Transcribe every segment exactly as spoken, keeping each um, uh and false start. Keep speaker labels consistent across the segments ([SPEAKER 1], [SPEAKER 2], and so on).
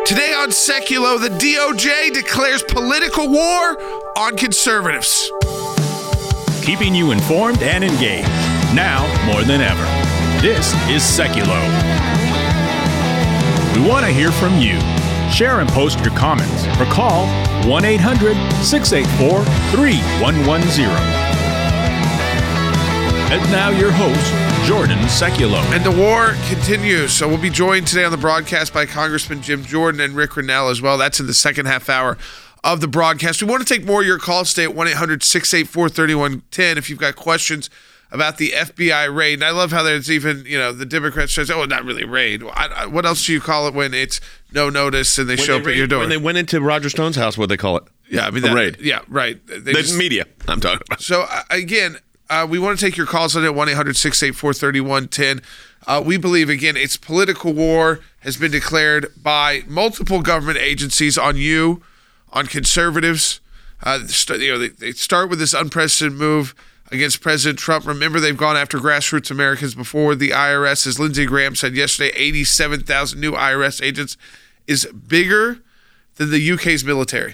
[SPEAKER 1] Today on Seculo, the D O J declares political war on conservatives.
[SPEAKER 2] Keeping you informed and engaged, now more than ever. This is Seculo. We want to hear from you. Share and post your comments or call one eight hundred, six eight four, three one one zero. And now your host, Jordan Seculo.
[SPEAKER 1] And the war continues. So we'll be joined today on the broadcast by Congressman Jim Jordan and Rick Grenell as well. That's in the second half hour of the broadcast. We want to take more of your calls today at one eight hundred, six eight four, three one one zero if you've got questions about the F B I raid. And I love how there's even, you know, the Democrats says, oh, not really raid. I, I, what else do you call it when it's no notice and they
[SPEAKER 3] when
[SPEAKER 1] show
[SPEAKER 3] they
[SPEAKER 1] up
[SPEAKER 3] raid,
[SPEAKER 1] at your door?
[SPEAKER 3] When they went into Roger Stone's house, what they call it?
[SPEAKER 1] Yeah, I mean,
[SPEAKER 3] a
[SPEAKER 1] that,
[SPEAKER 3] raid.
[SPEAKER 1] Yeah, right. They
[SPEAKER 3] the
[SPEAKER 1] just,
[SPEAKER 3] media, I'm talking about.
[SPEAKER 1] So, uh, again, uh, we want to take your calls on it, one eight hundred, six eight four, three one one zero. Uh, we believe, again, it's political war has been declared by multiple government agencies on you, on conservatives. Uh, you know, they, they start with this unprecedented move against President Trump. Remember, they've gone after grassroots Americans before. The I R S, as Lindsey Graham said yesterday, eighty-seven thousand new I R S agents is bigger than the U K's military.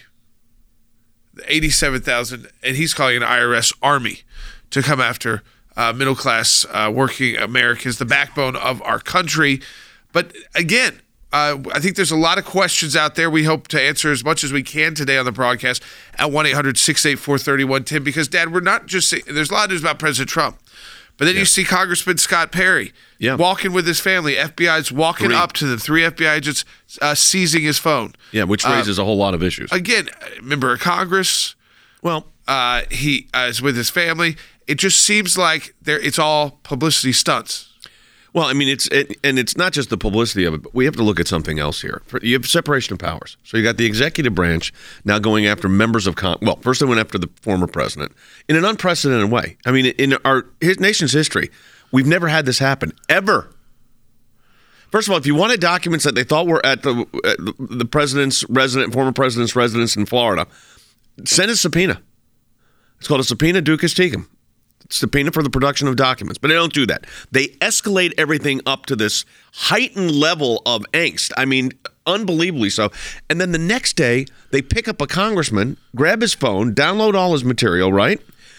[SPEAKER 1] eighty-seven thousand, and he's calling an I R S army to come after uh, middle-class uh, working Americans, the backbone of our country. But again, uh, I think there's a lot of questions out there. We hope to answer as much as we can today on the broadcast at one eight hundred, six eight four, three one one zero because, Dad, we're not just saying, there's a lot of news about President Trump. But then yeah. you see Congressman Scott Perry yeah. walking with his family. F B I's walking three. up to them. Three F B I agents uh, seizing his phone.
[SPEAKER 3] Yeah, which raises uh, a whole lot of issues.
[SPEAKER 1] Again, member of Congress.
[SPEAKER 3] Well,
[SPEAKER 1] uh, he uh, is with his family. It just seems like there it's all publicity stunts.
[SPEAKER 3] Well, I mean, it's it, and it's not just the publicity of it, but we have to look at something else here. You have separation of powers. So you got the executive branch now going after members of Congress. Well, first they went after the former president in an unprecedented way. I mean, in our his nation's history, we've never had this happen, ever. First of all, if you wanted documents that they thought were at the at the president's resident, former president's residence in Florida, send a subpoena. It's called a subpoena ducis tecum. Subpoena for the production of documents, but they don't do that. They escalate everything up to this heightened level of angst. I mean, unbelievably so. And then the next day, they pick up a congressman, grab his phone, download all his material, right?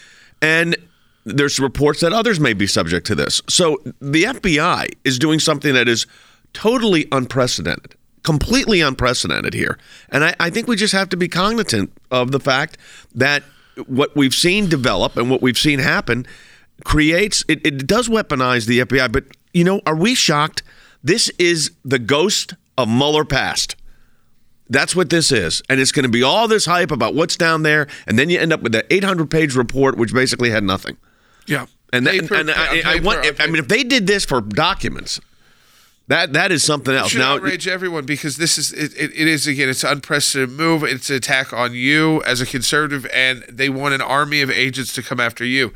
[SPEAKER 3] And there's reports that others may be subject to this. So the F B I is doing something that is totally unprecedented, completely unprecedented here. And I, I think we just have to be cognizant of the fact that what we've seen develop and what we've seen happen creates, it, it does weaponize the F B I. But, you know, are we shocked? This is the ghost of Mueller past. That's what this is. And it's going to be all this hype about what's down there. And then you end up with that eight hundred page report, which basically had nothing.
[SPEAKER 1] Yeah.
[SPEAKER 3] And, that, and, and I, I, I want, if, I mean, if they did this for documents, That that is something else.
[SPEAKER 1] It should
[SPEAKER 3] now,
[SPEAKER 1] outrage everyone because this is it, it, it is again it's an unprecedented move. It's an attack on you as a conservative, and they want an army of agents to come after you.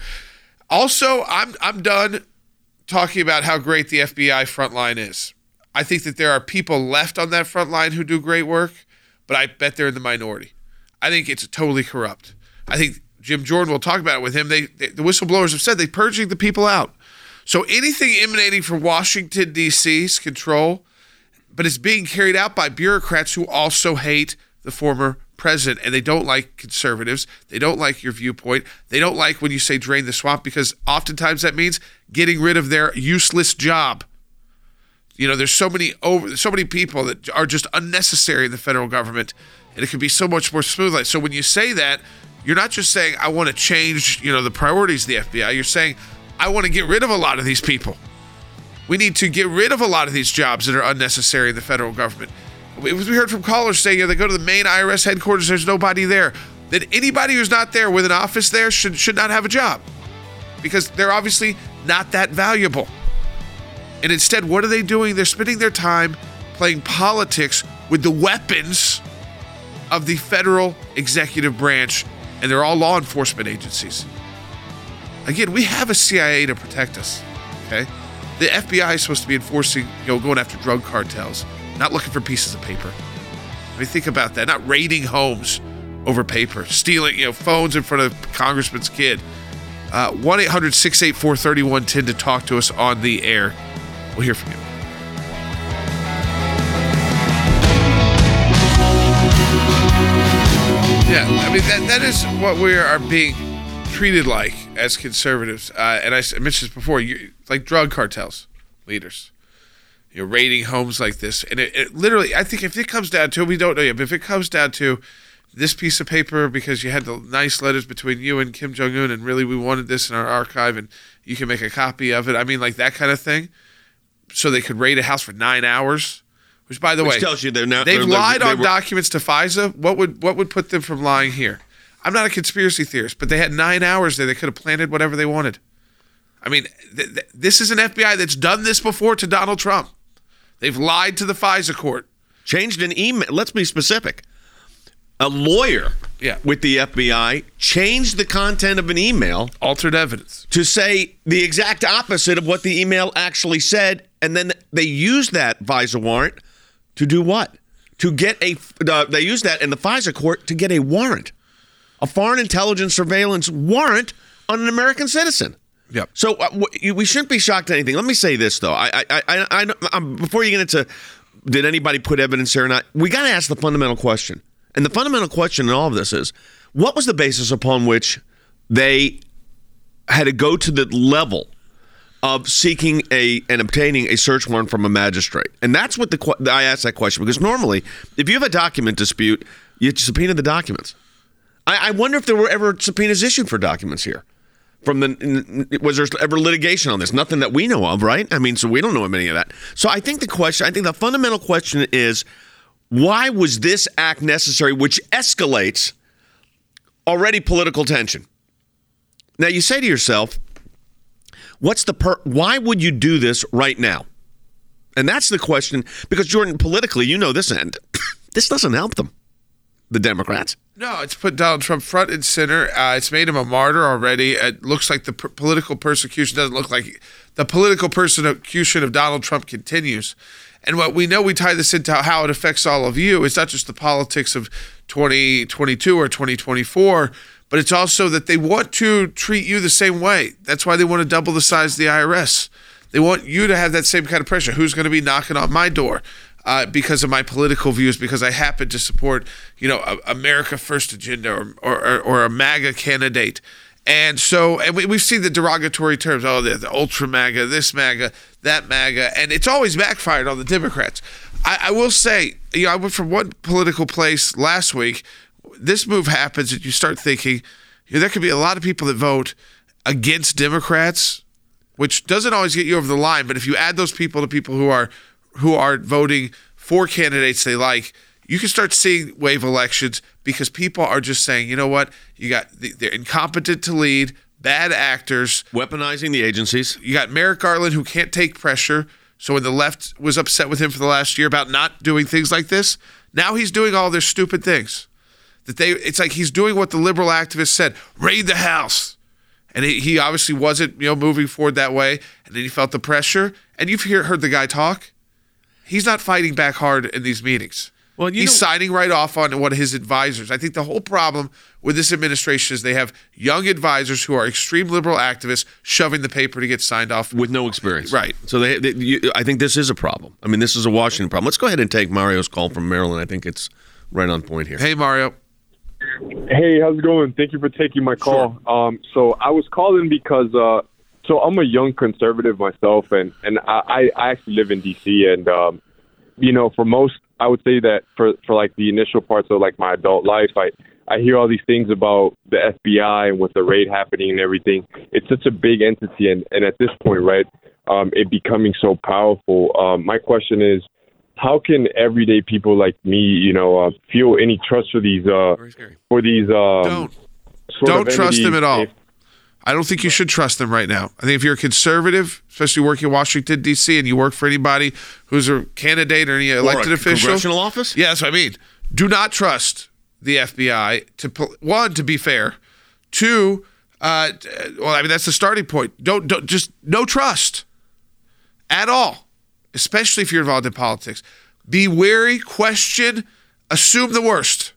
[SPEAKER 1] Also, I'm I'm done talking about how great the F B I frontline is. I think that there are people left on that front line who do great work, but I bet they're in the minority. I think it's totally corrupt. I think Jim Jordan will talk about it with him. They, they the whistleblowers have said they're purging the people out. So anything emanating from Washington, D C's control, but it's being carried out by bureaucrats who also hate the former president, and they don't like conservatives. They don't like your viewpoint. They don't like when you say drain the swamp because oftentimes that means getting rid of their useless job. You know, there's so many over, so many people that are just unnecessary in the federal government, and it could be so much more smooth. So when you say that, you're not just saying, I want to change, you know, the priorities of the F B I. You're saying, I want to get rid of a lot of these people. We need to get rid of a lot of these jobs that are unnecessary in the federal government. We heard from callers saying, you know, they go to the main I R S headquarters, there's nobody there. That anybody who's not there with an office there should should not have a job because they're obviously not that valuable. And instead, what are they doing? They're spending their time playing politics with the weapons of the federal executive branch, and they're all law enforcement agencies. Again, we have a C I A to protect us, okay? The F B I is supposed to be enforcing, you know, going after drug cartels, not looking for pieces of paper. I mean, think about that. Not raiding homes over paper, stealing, you know, phones in front of Congressman's kid. Uh, one eight hundred, six eight four, three one one zero to talk to us on the air. We'll hear from you. Yeah, I mean, that that is what we are being treated like as conservatives. Uh, and I s- mentioned this before, you, like drug cartels leaders. You're raiding homes like this. And it, it literally, I think if it comes down to, we don't know yet, but if it comes down to this piece of paper because you had the nice letters between you and Kim Jong-un and really we wanted this in our archive and you can make a copy of it. I mean, like that kind of thing. So they could raid a house for nine hours. Which, by the
[SPEAKER 3] Which
[SPEAKER 1] way,
[SPEAKER 3] tells you they're now,
[SPEAKER 1] they've
[SPEAKER 3] they're,
[SPEAKER 1] lied
[SPEAKER 3] they
[SPEAKER 1] on
[SPEAKER 3] were,
[SPEAKER 1] documents to FISA. What would what would put them from lying here? I'm not a conspiracy theorist, but they had nine hours there. They could have planted whatever they wanted. I mean, th- th- this is an F B I that's done this before to Donald Trump. They've lied to the FISA court.
[SPEAKER 3] Changed an email. Let's be specific. A lawyer
[SPEAKER 1] Yeah.
[SPEAKER 3] with the F B I changed the content of an email
[SPEAKER 1] Altered evidence.
[SPEAKER 3] to say the exact opposite of what the email actually said, and then they used that FISA warrant to do what? To get a, uh, they used that in the FISA court to get a warrant, a foreign intelligence surveillance warrant on an American citizen.
[SPEAKER 1] Yep.
[SPEAKER 3] So uh, w- we shouldn't be shocked at anything. Let me say this though. I, I, I, I, I um, before you get into did anybody put evidence there or not, we got to ask the fundamental question. And the fundamental question in all of this is, what was the basis upon which they had to go to the level of seeking a and obtaining a search warrant from a magistrate? And that's what the I asked that question because normally, if you have a document dispute, you subpoena the documents. I, I wonder if there were ever subpoenas issued for documents here. From the was there ever litigation on this? Nothing that we know of, right? I mean, so we don't know of any of that. So I think the question, I think the fundamental question is, why was this act necessary, which escalates already political tension? Now you say to yourself, what's the per? Why would you do this right now? And that's the question, because Jordan, politically, you know this end. This doesn't help them, the Democrats.
[SPEAKER 1] No, it's put Donald Trump front and center. Uh, it's made him a martyr already. It looks like the per- political persecution doesn't look like the political persecution of Donald Trump continues. And what we know, we tie this into how it affects all of you. It's not just the politics of twenty twenty-two or twenty twenty-four, but it's also that they want to treat you the same way. That's why they want to double the size of the I R S. They want you to have that same kind of pressure. Who's going to be knocking on my door? Uh, because of my political views, because I happen to support, you know, a America First agenda or, or or a MAGA candidate. And so, and we, we've seen the derogatory terms, oh, the, the ultra MAGA, this MAGA, that MAGA, and it's always backfired on the Democrats. I, I will say, you know, I went from one political place last week. This move happens and you start thinking, you know, there could be a lot of people that vote against Democrats, which doesn't always get you over the line. But if you add those people to people who are who are voting for candidates they like, you can start seeing wave elections because people are just saying, you know what, you got they're incompetent to lead, bad actors.
[SPEAKER 3] Weaponizing the agencies.
[SPEAKER 1] You got Merrick Garland who can't take pressure. So when the left was upset with him for the last year about not doing things like this, now he's doing all their stupid things. That they, it's like he's doing what the liberal activists said, raid the House. And he, he obviously wasn't, you know, moving forward that way. And then he felt the pressure. And you've hear, heard the guy talk. He's not fighting back hard in these meetings.
[SPEAKER 3] Well, you
[SPEAKER 1] He's
[SPEAKER 3] know,
[SPEAKER 1] signing right off on what his advisors. I think the whole problem with this administration is they have young advisors who are extreme liberal activists shoving the paper to get signed off.
[SPEAKER 3] with no experience.
[SPEAKER 1] Right.
[SPEAKER 3] So they, they you, I think this is a problem. I mean, this is a Washington problem. Let's go ahead and take Mario's call from Maryland. I think it's right on point here.
[SPEAKER 1] Hey, Mario.
[SPEAKER 4] Hey, how's it going? Thank you for taking my call. Sure. Um, so I was calling because uh, so I'm a young conservative myself, and and I, I actually live in D C, and um, you know, for most, I would say that for for like the initial parts of like my adult life, I I hear all these things about the F B I and with the raid happening and everything. It's such a big entity, and and at this point, right, um, it becoming so powerful. Um, my question is, how can everyday people like me, you know, uh, feel any trust for these, uh, for these, um,
[SPEAKER 1] Don't, don't trust them at all.
[SPEAKER 4] If,
[SPEAKER 1] I don't think you should trust them right now. I think if you're a conservative, especially working in Washington, D C, and you work for anybody who's a candidate or any elected
[SPEAKER 3] or a
[SPEAKER 1] official.
[SPEAKER 3] Congressional office?
[SPEAKER 1] Yeah, that's what I mean. Do not trust the F B I, to one, to be fair. Two, uh, well, I mean, that's the starting point. Don't, don't just no trust at all, especially if you're involved in politics. Be wary, question, assume the worst.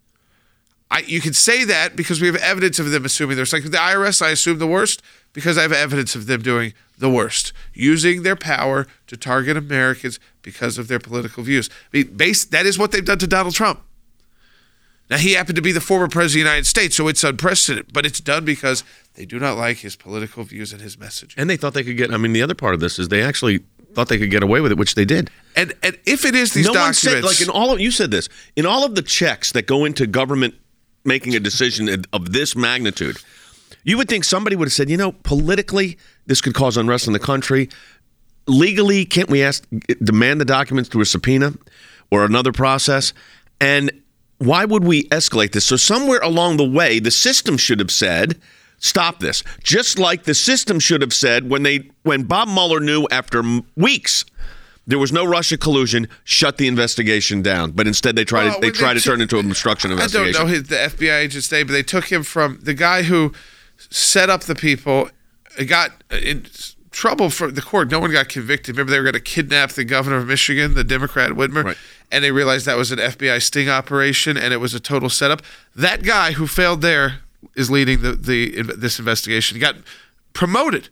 [SPEAKER 1] I, you can say that because we have evidence of them assuming the worst. Like with the I R S, I assume the worst because I have evidence of them doing the worst, using their power to target Americans because of their political views. I mean, based, that is what they've done to Donald Trump. Now, he happened to be the former president of the United States, so it's unprecedented, but it's done because they do not like his political views and his message.
[SPEAKER 3] And they thought they could get, I mean, the other part of this is they actually thought they could get away with it, which they did.
[SPEAKER 1] And and if it is these
[SPEAKER 3] no
[SPEAKER 1] documents.
[SPEAKER 3] One said, like in all of, you said this, in all of the checks that go into government making a decision of this magnitude, you would think somebody would have said, you know, politically, this could cause unrest in the country. Legally, can't we ask, demand the documents through a subpoena or another process? And why would we escalate this? So somewhere along the way, the system should have said, stop this. Just like the system should have said when they when Bob Mueller knew after weeks there was no Russia collusion, shut the investigation down. But instead they tried
[SPEAKER 1] well,
[SPEAKER 3] to, they tried to
[SPEAKER 1] took,
[SPEAKER 3] turn it into an obstruction investigation.
[SPEAKER 1] I don't know his, the F B I agent's name, but they took him from the guy who set up the people, got in trouble for the court. No one got convicted. Remember, they were going to kidnap the governor of Michigan, the Democrat Whitmer,
[SPEAKER 3] right.
[SPEAKER 1] And they realized that was an F B I sting operation, and it was a total setup. That guy who failed there is leading the, the this investigation. He got promoted.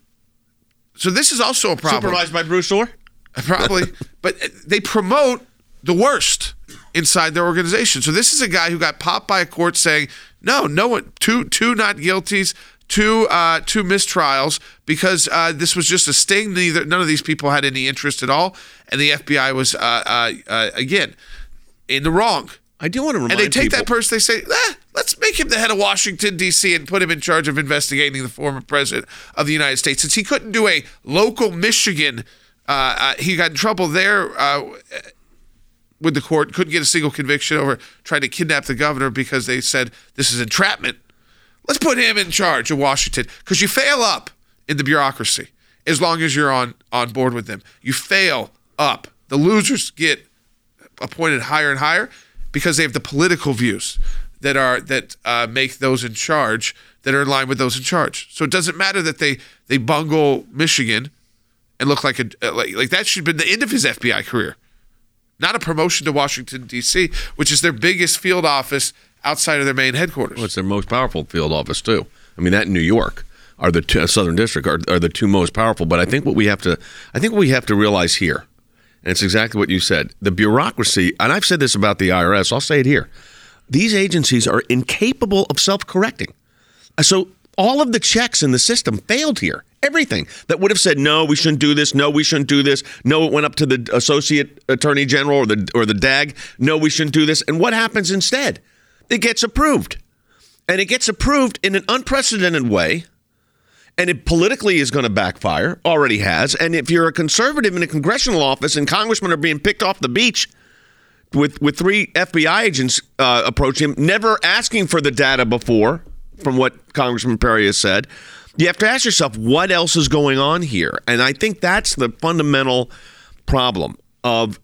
[SPEAKER 1] So this is also a problem.
[SPEAKER 3] Supervised by Bruce Orr?
[SPEAKER 1] Probably. But they promote the worst inside their organization. So this is a guy who got popped by a court saying, no, no one, two, two not guilties, two, uh, two mistrials, because uh, this was just a sting. Neither, none of these people had any interest at all, and the F B I was, uh, uh, uh, again, in the wrong.
[SPEAKER 3] I do want to remind
[SPEAKER 1] people. And they take
[SPEAKER 3] people,
[SPEAKER 1] that person, they say, eh, let's make him the head of Washington, D C, and put him in charge of investigating the former president of the United States. Since he couldn't do a local Michigan, uh, uh, he got in trouble there uh, with the court, couldn't get a single conviction over trying to kidnap the governor because they said this is entrapment. Let's put him in charge of Washington, because you fail up in the bureaucracy as long as you're on, on board with them. You fail up. The losers get appointed higher and higher because they have the political views that are that uh, make those in charge that are in line with those in charge. So it doesn't matter that they they bungle Michigan and look like a like, like that should have been the end of his F B I career, not a promotion to Washington, D C, which is their biggest field office outside of their main headquarters.
[SPEAKER 3] Well, it's their most powerful field office too. I mean, that in New York are the two, Southern District are, are the two most powerful. But I think what we have to I think what we have to realize here, and it's exactly what you said, the bureaucracy, and I've said this about the I R S, I'll say it here. These agencies are incapable of self-correcting. So all of the checks in the system failed here. Everything that would have said, no, we shouldn't do this. No, we shouldn't do this. No, it went up to the Associate Attorney General or the or the D A G. No, we shouldn't do this. And what happens instead? It gets approved. And it gets approved in an unprecedented way. And it politically is going to backfire, already has. And if you're a conservative in a congressional office and congressmen are being picked off the beach with, with three F B I agents uh, approaching him, never asking for the data before, from what Congressman Perry has said, you have to ask yourself, what else is going on here? And I think that's the fundamental problem of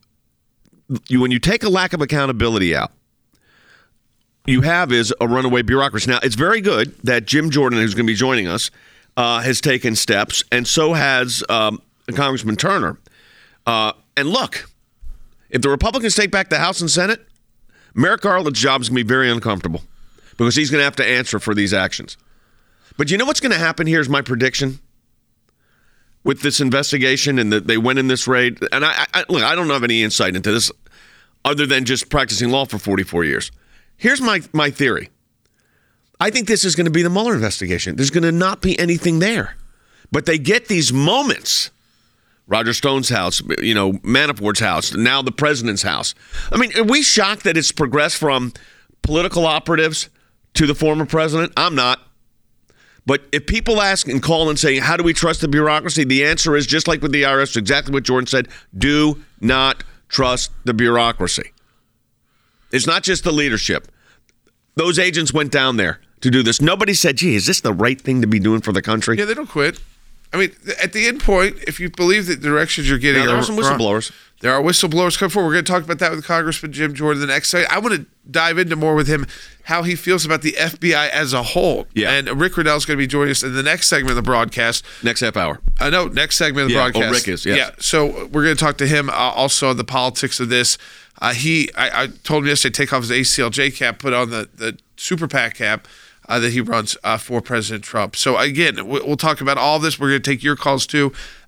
[SPEAKER 3] you when you take a lack of accountability out, you have is a runaway bureaucracy. Now, it's very good that Jim Jordan, who's going to be joining us, uh, has taken steps, and so has um, Congressman Turner. Uh, and look, if the Republicans take back the House and Senate, Merrick Garland's job is going to be very uncomfortable because he's going to have to answer for these actions. But you know what's going to happen here is my prediction with this investigation and that they went in this raid. And I, I look, I don't have any insight into this other than just practicing law for forty-four years. Here's my, my theory. I think this is going to be the Mueller investigation. There's going to not be anything there. But they get these moments. Roger Stone's house, you know, Manafort's house, now the president's house. I mean, are we shocked that it's progressed from political operatives to the former president? I'm not. But if people ask and call and say, how do we trust the bureaucracy? The answer is, just like with the I R S, exactly what Jordan said, do not trust the bureaucracy. It's not just the leadership. Those agents went down there to do this. Nobody said, gee, is this the right thing to be doing for the country?
[SPEAKER 1] Yeah, they don't quit. I mean, at the end point, if you believe the directions you're getting,
[SPEAKER 3] now, there are some whistleblowers.
[SPEAKER 1] There are whistleblowers coming forward. We're going to talk about that with Congressman Jim Jordan the next segment. I want to dive into more with him how he feels about the F B I as a whole.
[SPEAKER 3] Yeah.
[SPEAKER 1] And Rick Riddell is going to be joining us in the next segment of the broadcast.
[SPEAKER 3] Next half hour.
[SPEAKER 1] I know, next segment of the
[SPEAKER 3] yeah.
[SPEAKER 1] broadcast.
[SPEAKER 3] Oh, Rick is, yes.
[SPEAKER 1] Yeah. So we're going to talk to him uh, also on the politics of this. Uh, he, I, I told him yesterday, take off his A C L J cap, put on the, the Super PAC cap uh, that he runs uh, for President Trump. So again, we'll talk about all this. We're going to take your calls too.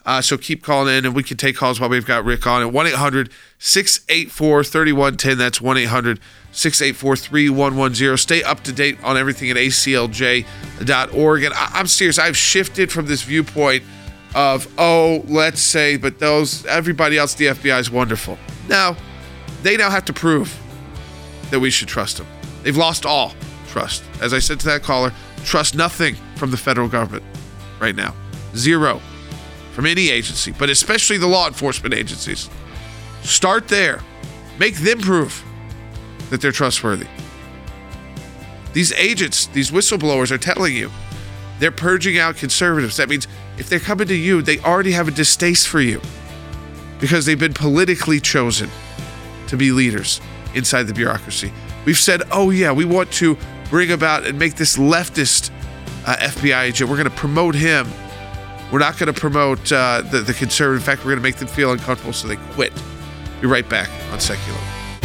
[SPEAKER 1] Uh, so keep calling in, and we can take calls while we've got Rick on at one eight hundred six eight four three one one zero. That's one eight hundred six eight four three one one zero. Stay up to date on everything at A C L J dot org. And I- I'm serious. I've shifted from this viewpoint of, oh, let's say, but those, everybody else, the F B I is wonderful. Now, they now have to prove that we should trust them. They've lost all trust. As I said to that caller, trust nothing from the federal government right now. Zero from any agency, but especially the law enforcement agencies. Start there. Make them prove that they're trustworthy. These agents, these whistleblowers are telling you they're purging out conservatives. That means if they're coming to you, they already have a distaste for you because they've been politically chosen to be leaders inside the bureaucracy. We've said, oh yeah, we want to bring about and make this leftist uh, F B I agent. We're going to promote him. We're not going to promote uh, the, the conservative. In fact, we're going to make them feel uncomfortable so they quit. Be right back on Secular.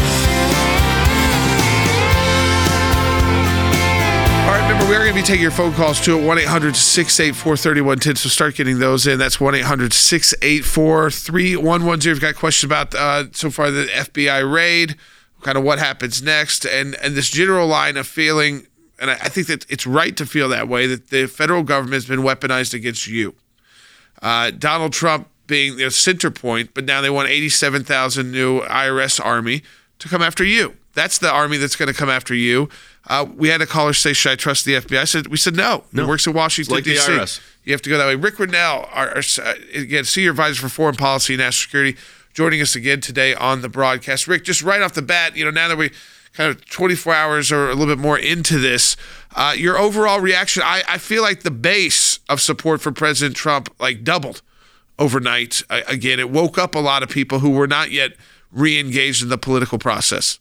[SPEAKER 1] All right, remember, we are going to be taking your phone calls too at one eight hundred six eight four three one one zero, so start getting those in. That's one eight hundred six eight four three one one zero. If you've got questions about, uh, so far, the F B I raid, kind of what happens next, and, and this general line of feeling, and I, I think that it's right to feel that way, that the federal government has been weaponized against you. Uh, Donald Trump being the center point, but now they want eighty-seven thousand new I R S army to come after you. That's the army that's going to come after you. Uh, we had a caller say, should I trust the F B I? I said, we said no.
[SPEAKER 3] No.
[SPEAKER 1] It works in Washington,
[SPEAKER 3] Like the
[SPEAKER 1] D C.
[SPEAKER 3] I R S.
[SPEAKER 1] You have to go that way. Rick Rinnell, our, our, uh, again, Senior Advisor for Foreign Policy and National Security, joining us again today on the broadcast. Rick, just right off the bat, you know, now that we kind of twenty-four hours or a little bit more into this, uh, your overall reaction, I, I feel like the base of support for President Trump like doubled overnight. I, again, it woke up a lot of people who were not yet re-engaged in the political process.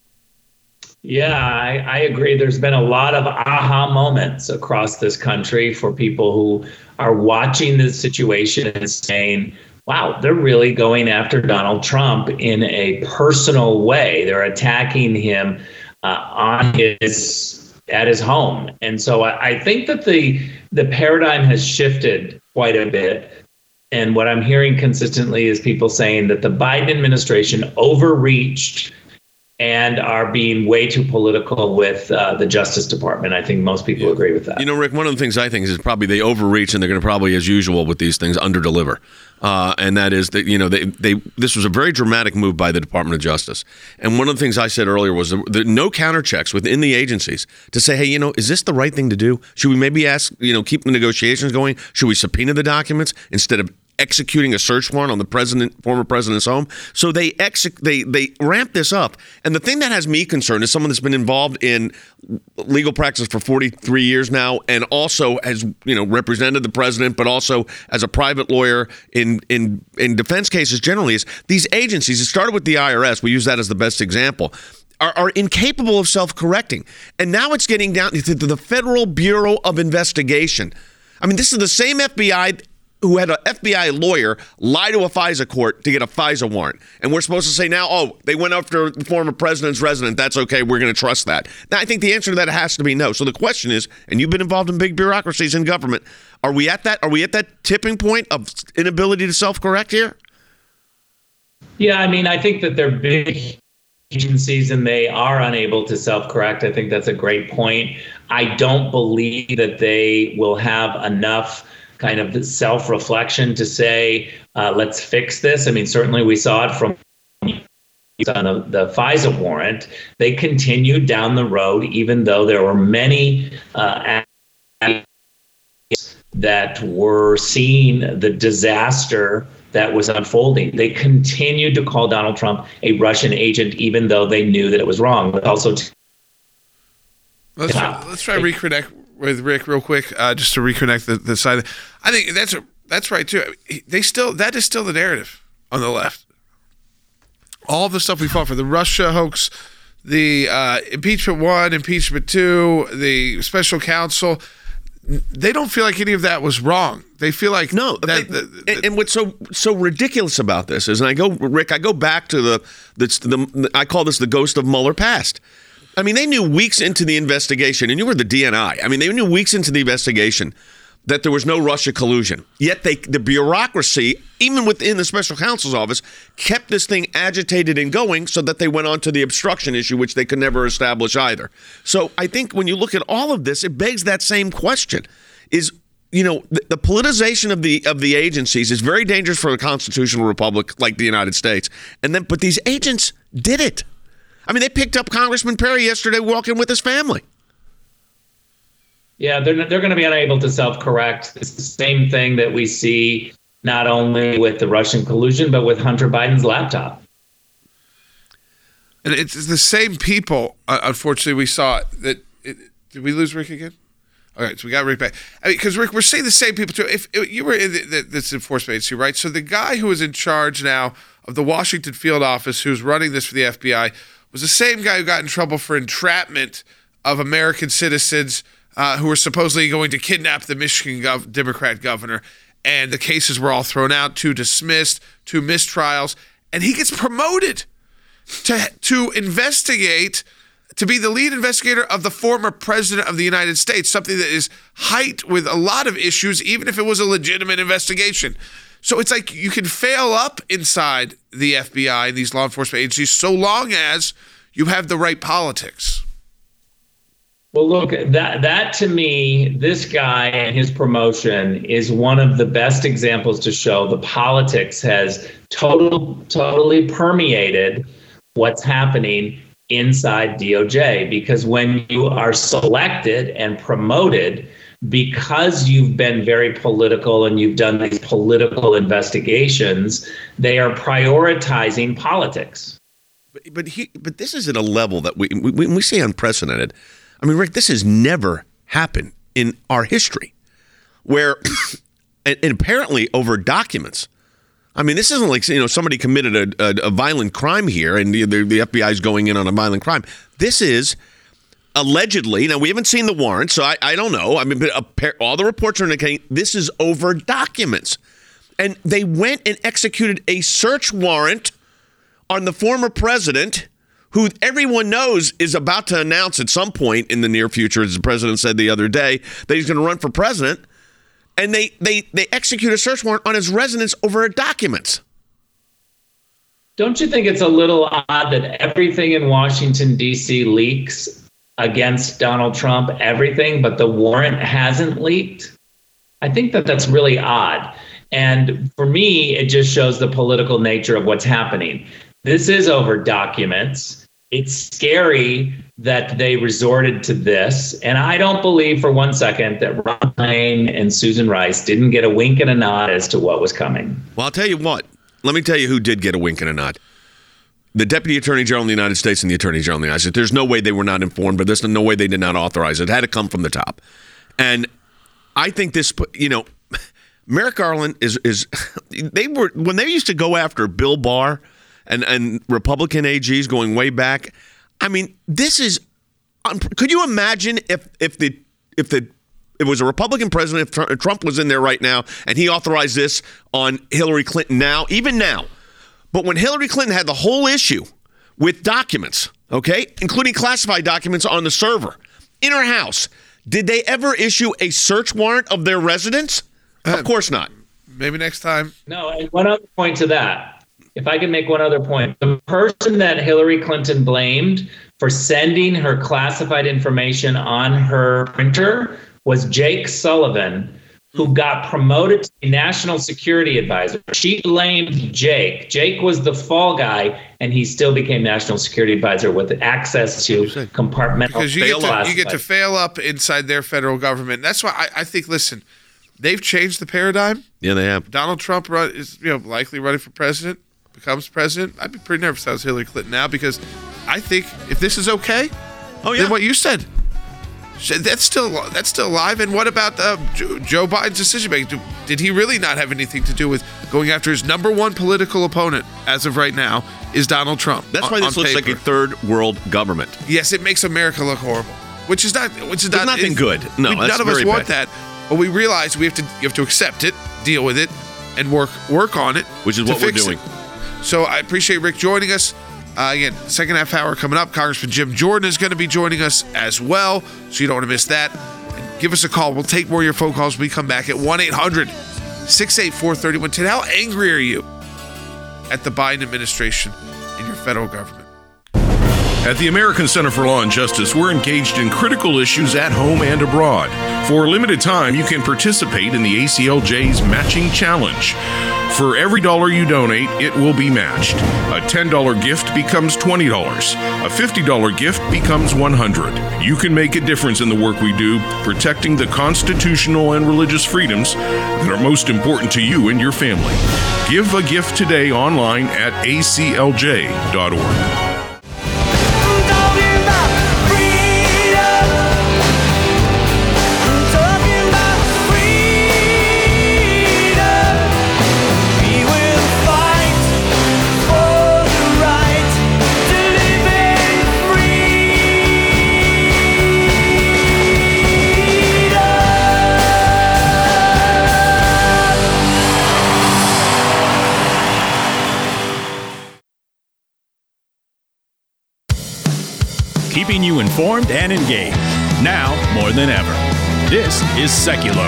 [SPEAKER 5] Yeah, I, I agree. There's been a lot of aha moments across this country for people who are watching this situation and saying, wow, they're really going after Donald Trump in a personal way. They're attacking him uh, on his at his home. And so I, I think that the the paradigm has shifted quite a bit. And what I'm hearing consistently is people saying that the Biden administration overreached and are being way too political with uh, the Justice Department. I think most people agree with that.
[SPEAKER 3] You know, Rick, one of the things I think is probably they overreach, and they're going to probably, as usual with these things, underdeliver. Uh, and that is that, you know, they, they this was a very dramatic move by the Department of Justice. And one of the things I said earlier was that no counter checks within the agencies to say, hey, you know, is this the right thing to do? Should we maybe ask, you know, keep the negotiations going? Should we subpoena the documents instead of executing a search warrant on the president, former president's home? So they ex- they they ramp this up. And the thing that has me concerned is someone that's been involved in legal practice for forty-three years now, and also has, you know, represented the president, but also as a private lawyer in in in defense cases generally, is these agencies. It started with the I R S. We use that as the best example. Are, are incapable of self-correcting. And now it's getting down to the Federal Bureau of Investigation. I mean, this is the same F B I who had an F B I lawyer lie to a FISA court to get a FISA warrant. And we're supposed to say now, oh, they went after the former president's resident. That's okay. We're going to trust that. Now, I think the answer to that has to be no. So the question is, and you've been involved in big bureaucracies in government, are we at that? Are we at that tipping point of inability to self-correct here?
[SPEAKER 5] Yeah, I mean, I think that they're big agencies and they are unable to self-correct. I think that's a great point. I don't believe that they will have enough kind of self-reflection to say, uh, let's fix this. I mean, certainly we saw it from on the, the FISA warrant. They continued down the road, even though there were many uh, that were seeing the disaster that was unfolding. They continued to call Donald Trump a Russian agent, even though they knew that it was wrong. But also, t-
[SPEAKER 1] let's try, let's try to reconnect with Rick real quick, uh, just to reconnect the, the side. I think that's a, that's right too. They still that is still the narrative on the left. All the stuff we fought for, the Russia hoax, the uh, impeachment one, impeachment two, the special counsel. They don't feel like any of that was wrong. They feel like
[SPEAKER 3] no.
[SPEAKER 1] That,
[SPEAKER 3] they,
[SPEAKER 1] the, the,
[SPEAKER 3] and, and what's so so ridiculous about this is, and I go, Rick, I go back to the the, the I call this the ghost of Mueller past. I mean, they knew weeks into the investigation, and you were the D N I. I mean, they knew weeks into the investigation that there was no Russia collusion. Yet they, the bureaucracy, even within the special counsel's office, kept this thing agitated and going so that they went on to the obstruction issue, which they could never establish either. So I think when you look at all of this, it begs that same question. Is, you know, the, the politicization of the of the agencies is very dangerous for a constitutional republic like the United States. And then, but these agents did it. I mean, they picked up Congressman Perry yesterday walking with his family.
[SPEAKER 5] Yeah, they're they're going to be unable to self-correct. It's the same thing that we see not only with the Russian collusion, but with Hunter Biden's laptop.
[SPEAKER 1] And it's the same people. Uh, unfortunately, we saw that. It, did we lose Rick again? All right, so we got Rick back. I mean, because Rick, we're seeing the same people too. If, if you were in the, the, this enforcement agency, right? So the guy who is in charge now of the Washington field office, who's running this for the F B I, was the same guy who got in trouble for entrapment of American citizens. Uh, who were supposedly going to kidnap the Michigan gov- Democrat governor. And the cases were all thrown out, two dismissed, two mistrials. And he gets promoted to to investigate, to be the lead investigator of the former president of the United States, something that is height with a lot of issues, even if it was a legitimate investigation. So it's like you can fail up inside the F B I and these law enforcement agencies so long as you have the right politics.
[SPEAKER 5] Well, look, that that to me, this guy and his promotion is one of the best examples to show the politics has total, totally permeated what's happening inside D O J. Because when you are selected and promoted because you've been very political and you've done these political investigations, they are prioritizing politics.
[SPEAKER 3] But but, he, but this is at a level that we we, we say unprecedented. I mean, Rick, this has never happened in our history where, and, and apparently over documents. I mean, this isn't like, you know, somebody committed a, a, a violent crime here and the, the, the F B I is going in on a violent crime. This is allegedly, now we haven't seen the warrant, so I, I don't know. I mean, but all the reports are indicating this is over documents. And they went and executed a search warrant on the former president, who everyone knows is about to announce at some point in the near future, as the president said the other day, that he's going to run for president. And they, they, they execute a search warrant on his residence over documents.
[SPEAKER 5] Don't you think it's a little odd that everything in Washington, D C leaks against Donald Trump, everything, but the warrant hasn't leaked? I think that that's really odd. And for me, it just shows the political nature of what's happening. This is over documents. It's scary that they resorted to this. And I don't believe for one second that Ron Klain and Susan Rice didn't get a wink and a nod as to what was coming.
[SPEAKER 3] Well, I'll tell you what. Let me tell you who did get a wink and a nod. The Deputy Attorney General of the United States and the Attorney General of the United States. There's no way they were not informed, but there's no way they did not authorize it. It had to come from the top. And I think this, you know, Merrick Garland is, is they were, when they used to go after Bill Barr, And, and Republican A Gs going way back. I mean, this is. Could you imagine if if the if the it was a Republican president, if Trump was in there right now, and he authorized this on Hillary Clinton now, even now, but when Hillary Clinton had the whole issue with documents, okay, including classified documents on the server in her house, did they ever issue a search warrant of their residence? Uh, of course not.
[SPEAKER 1] Maybe next time.
[SPEAKER 5] No, and one other point to that. If I can make one other point, the person that Hillary Clinton blamed for sending her classified information on her printer was Jake Sullivan, who got promoted to the National Security Advisor. She blamed Jake. Jake was the fall guy, and he still became National Security Advisor with access to compartmental.
[SPEAKER 1] Because you get, to, you get to fail up inside their federal government. That's why I, I think, listen, they've changed the paradigm.
[SPEAKER 3] Yeah, they have.
[SPEAKER 1] Donald Trump run, is you know likely running for president. Becomes president, I'd be pretty nervous if I was Hillary Clinton now, because I think if this is okay, oh yeah, then what you said, that's still that's still alive. And what about uh, Joe Biden's decision making? Did he really not have anything to do with going after his number one political opponent as of right now? Is Donald Trump?
[SPEAKER 3] That's why this looks paper. like a third world government.
[SPEAKER 1] Yes, it makes America look horrible, which is not which is
[SPEAKER 3] There's
[SPEAKER 1] not
[SPEAKER 3] nothing good. No,
[SPEAKER 1] we,
[SPEAKER 3] that's
[SPEAKER 1] none of
[SPEAKER 3] very
[SPEAKER 1] us want
[SPEAKER 3] bad.
[SPEAKER 1] that, but we realize we have to you have to accept it, deal with it, and work work on it,
[SPEAKER 3] which is what we're doing.
[SPEAKER 1] It. So I appreciate Rick joining us. Uh, again, second half hour coming up. Congressman Jim Jordan is going to be joining us as well, so you don't want to miss that. And give us a call. We'll take more of your phone calls when we come back at one eight hundred six eight four three one one zero. How angry are you at the Biden administration and your federal government?
[SPEAKER 6] At the American Center for Law and Justice, we're engaged in critical issues at home and abroad. For a limited time, you can participate in the A C L J's Matching Challenge. For every dollar you donate, it will be matched. A ten dollars gift becomes twenty dollars. A fifty dollars gift becomes one hundred dollars. You can make a difference in the work we do, protecting the constitutional and religious freedoms that are most important to you and your family. Give a gift today online at A C L J dot org.
[SPEAKER 2] Keeping you informed and engaged, now more than ever. This is Seculo.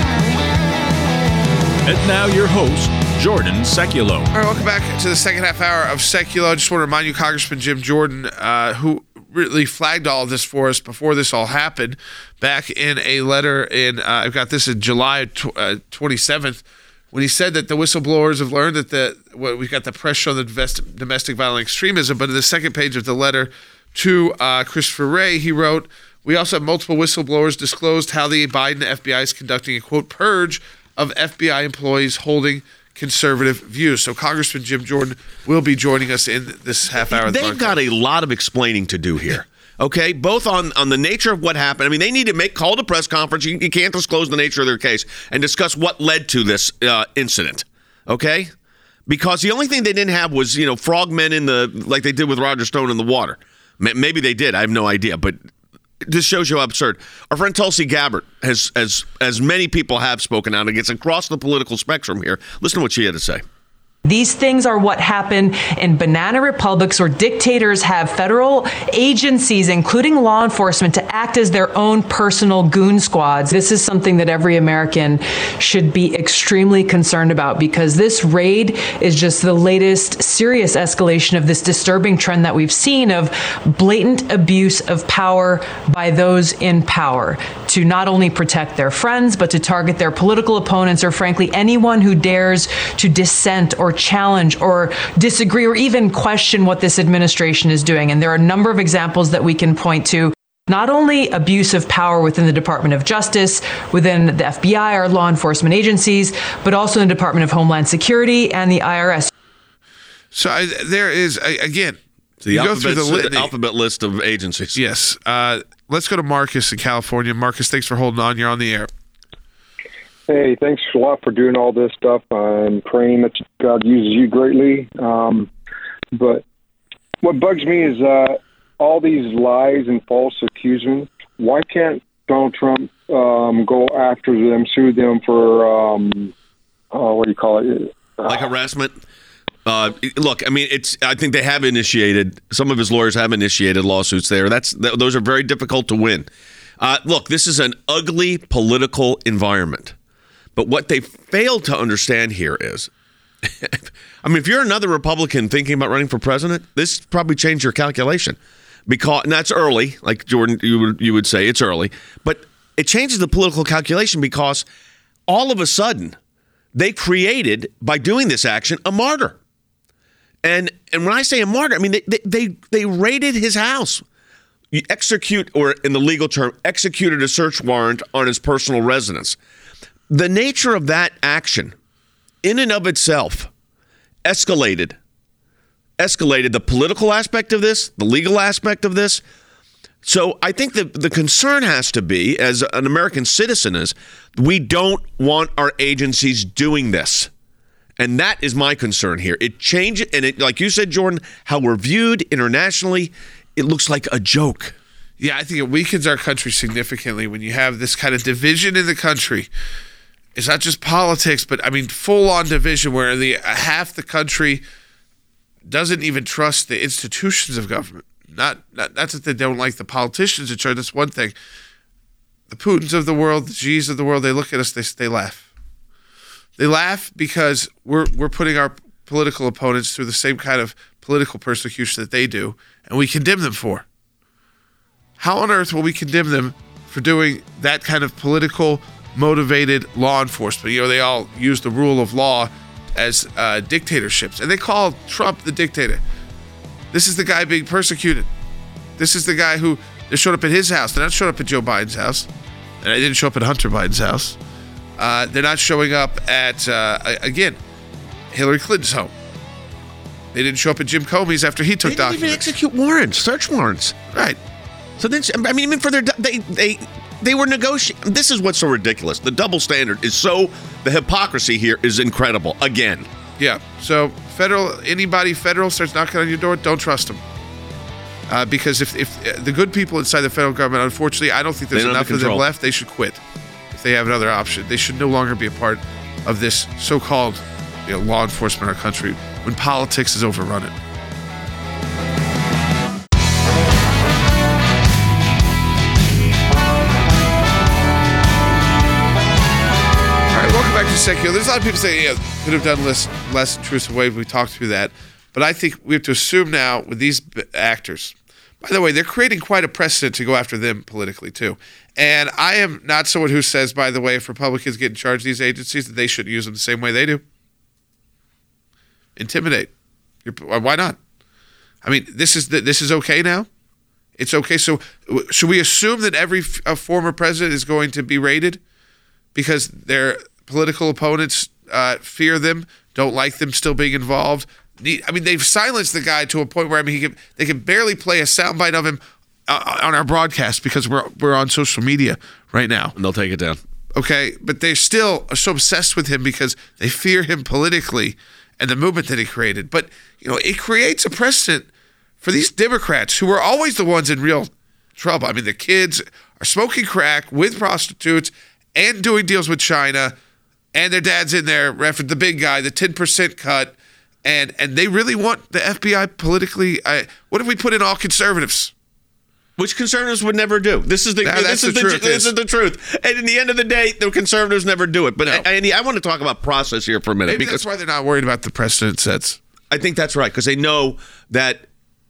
[SPEAKER 2] And now your host, Jordan Seculo.
[SPEAKER 1] All right, welcome back to the second half hour of Seculo. I just want to remind you, Congressman Jim Jordan, uh, who really flagged all of this for us before this all happened, back in a letter in, uh, I've got this in July twenty-seventh, when he said that the whistleblowers have learned that the, well, we've got the pressure on the domestic, domestic violent extremism, but in the second page of the letter to uh, Christopher Wray, he wrote, we also have multiple whistleblowers disclosed how the Biden F B I is conducting a, quote, purge of F B I employees holding conservative views. So Congressman Jim Jordan will be joining us in this half hour.
[SPEAKER 3] They've got a lot of explaining to do here. Okay, both on, on the nature of what happened. I mean, they need to make call to press conference. You, you can't disclose the nature of their case and discuss what led to this uh, incident. Okay, because the only thing they didn't have was, you know, frogmen in the, like they did with Roger Stone in the water. Maybe they did. I have no idea. But this shows you how absurd. Our friend Tulsi Gabbard, has, as as many people have spoken out against across the political spectrum here. Listen to what she had to say.
[SPEAKER 7] These things are what happen in banana republics where dictators have federal agencies, including law enforcement, to act as their own personal goon squads. This is something that every American should be extremely concerned about, because this raid is just the latest serious escalation of this disturbing trend that we've seen of blatant abuse of power by those in power to not only protect their friends, but to target their political opponents or, frankly, anyone who dares to dissent or challenge or disagree or even question what this administration is doing. And there are a number of examples that we can point to. Not only abuse of power within the Department of Justice, within the F B I, our law enforcement agencies, but also in the Department of Homeland Security and the I R S.
[SPEAKER 1] So I, there is, I, again,
[SPEAKER 3] the,
[SPEAKER 1] you go
[SPEAKER 3] alphabet,
[SPEAKER 1] through the, litany.
[SPEAKER 3] the alphabet list of agencies.
[SPEAKER 1] Yes. Uh, let's go to Marcus in California. Marcus, thanks for holding on. You're on the air.
[SPEAKER 8] Hey, thanks a lot for doing all this stuff. I'm praying that God uses you greatly. Um, but what bugs me is uh, all these lies and false accusations. Why can't Donald Trump um, go after them, sue them for, um, oh, what do you call it? Uh,
[SPEAKER 3] like harassment? Uh, look, I mean, it's. I think they have initiated, some of his lawyers have initiated lawsuits there. That's th- Those are very difficult to win. Uh, look, this is an ugly political environment. But what they fail to understand here is, I mean, if you're another Republican thinking about running for president, this probably changed your calculation. Because, and that's early, like Jordan, you would, you would say, it's early. But it changes the political calculation because all of a sudden, they created, by doing this action, a martyr. And and when I say a martyr, I mean, they they they raided his house. You execute, or in the legal term, executed a search warrant on his personal residence. The nature of that action, in and of itself, escalated, escalated the political aspect of this, the legal aspect of this. So I think the, the concern has to be, as an American citizen, is we don't want our agencies doing this. And that is my concern here. It changes, and it, like you said, Jordan, how we're viewed internationally, it looks like a joke.
[SPEAKER 1] Yeah, I think it weakens our country significantly when you have this kind of division in the country. It's not just politics, but I mean full-on division where the half the country doesn't even trust the institutions of government. Not, not, not that they don't like the politicians in charge. That's one thing. the Putins of the world, the Xi's of the world, they look at us, they they laugh. They laugh because we're we're putting our political opponents through the same kind of political persecution that they do, and we condemn them for. How on earth will we condemn them for doing that kind of political motivated law enforcement? You know, they all use the rule of law as uh, dictatorships, and they call Trump the dictator. This is the guy being persecuted. This is the guy who they showed up at his house. They're not showing up at Joe Biden's house, and they didn't show up at Hunter Biden's house. Uh, they're not showing up at uh, again Hillary Clinton's home. They didn't show up at Jim Comey's after he took
[SPEAKER 3] they didn't
[SPEAKER 1] documents.
[SPEAKER 3] even execute warrants, search warrants.
[SPEAKER 1] Right.
[SPEAKER 3] So then, I mean, even for their they they they were negotiating. This is what's so ridiculous. The double standard is so. The hypocrisy here is incredible. Again.
[SPEAKER 1] Yeah. So federal, anybody federal starts knocking on your door, don't trust them. Uh, because if, if uh, the good people inside the federal government, unfortunately, I don't think there's enough of them left. They should quit if they have another option. They should no longer be a part of this so-called you know, law enforcement in our country when politics has overrun it. Back to secular. There's a lot of people saying, yeah, could have done less, less intrusive way. We talked through that. But I think we have to assume now with these actors, by the way, they're creating quite a precedent to go after them politically too. And I am not someone who says, by the way, if Republicans get in charge of these agencies, that they should use them the same way they do. Intimidate. You're, why not? I mean, this is the, this is okay now? It's okay. So should we assume that every f- a former president is going to be raided because they're political opponents uh, fear them, don't like them still being involved? I mean, they've silenced the guy to a point where I mean, he can, they can barely play a soundbite of him uh, on our broadcast because we're we're on social media right now.
[SPEAKER 3] And they'll take it down.
[SPEAKER 1] Okay, but they still are so obsessed with him because they fear him politically and the movement that he created. But you know, it creates a precedent for these Democrats who are always the ones in real trouble. I mean, the kids are smoking crack with prostitutes and doing deals with China. And their dad's in there, referenced the big guy, the ten percent cut, and and they really want the F B I politically. Uh, what if we put in all conservatives?
[SPEAKER 3] Which conservatives would never do. This is the
[SPEAKER 1] Now,
[SPEAKER 3] this is
[SPEAKER 1] the
[SPEAKER 3] the,
[SPEAKER 1] truth,
[SPEAKER 3] this
[SPEAKER 1] is.
[SPEAKER 3] is the truth. And in the end of the day, the conservatives never do it. But
[SPEAKER 1] No.
[SPEAKER 3] Andy, I want to talk about process here for a minute
[SPEAKER 1] Maybe
[SPEAKER 3] because
[SPEAKER 1] that's why they're not worried about the precedent sets.
[SPEAKER 3] I think that's right because they know that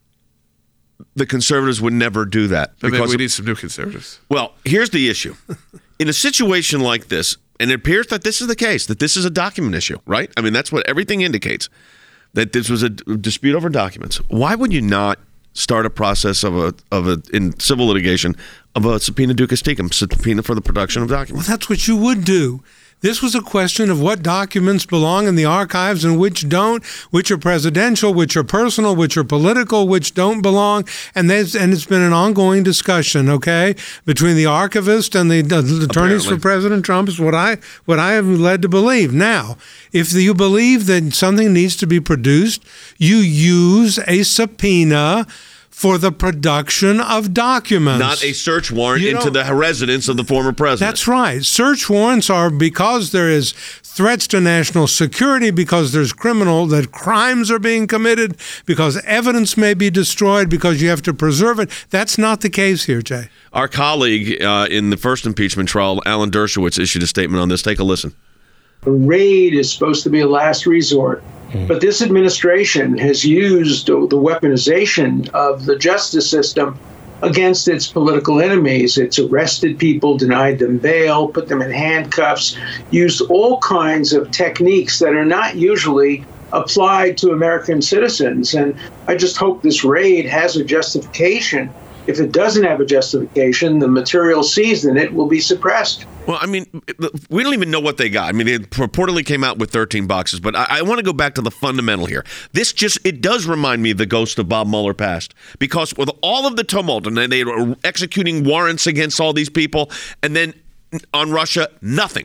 [SPEAKER 3] the conservatives would never do that.
[SPEAKER 1] But maybe
[SPEAKER 3] Because
[SPEAKER 1] we need some new conservatives.
[SPEAKER 3] well, here's the issue: in a situation like this. And it appears that this is the case, that this is a document issue, right? I mean, that's what everything indicates, that this was a d- dispute over documents. Why would you not start a process of a of a in civil litigation of a subpoena ducis tecum, subpoena for the production of documents?
[SPEAKER 9] Well, that's what you would do. This was a question of what documents belong in the archives and which don't, which are presidential, which are personal, which are political, which don't belong. And there's, and it's been an ongoing discussion, okay, between the archivist and the, uh, the attorneys
[SPEAKER 3] Apparently.
[SPEAKER 9] for President Trump is what I what I have led to believe. Now, if you believe that something needs to be produced, you use a subpoena for the production of documents.
[SPEAKER 3] Not a search warrant
[SPEAKER 9] You
[SPEAKER 3] into
[SPEAKER 9] don't-
[SPEAKER 3] the residence of the former president.
[SPEAKER 9] That's right. Search warrants are because there is threats to national security, because there's criminal, that crimes are being committed, because evidence may be destroyed, because you have to preserve it. That's not the case here, Jay.
[SPEAKER 3] Our colleague uh, in the first impeachment trial, Alan Dershowitz, issued a statement on this. Take a listen.
[SPEAKER 10] A raid is supposed to be a last resort. But this administration has used the weaponization of the justice system against its political enemies. It's arrested people, denied them bail, put them in handcuffs, used all kinds of techniques that are not usually applied to American citizens. And I just hope this raid has a justification. If it doesn't have a justification, the material seized in it will be suppressed.
[SPEAKER 3] Well, I mean, we don't even know what they got. I mean, it purportedly came out with thirteen boxes, but I, I want to go back to the fundamental here. This just, it does remind me of the ghost of Bob Mueller past, because with all of the tumult, and then they were executing warrants against all these people, and then on Russia, nothing.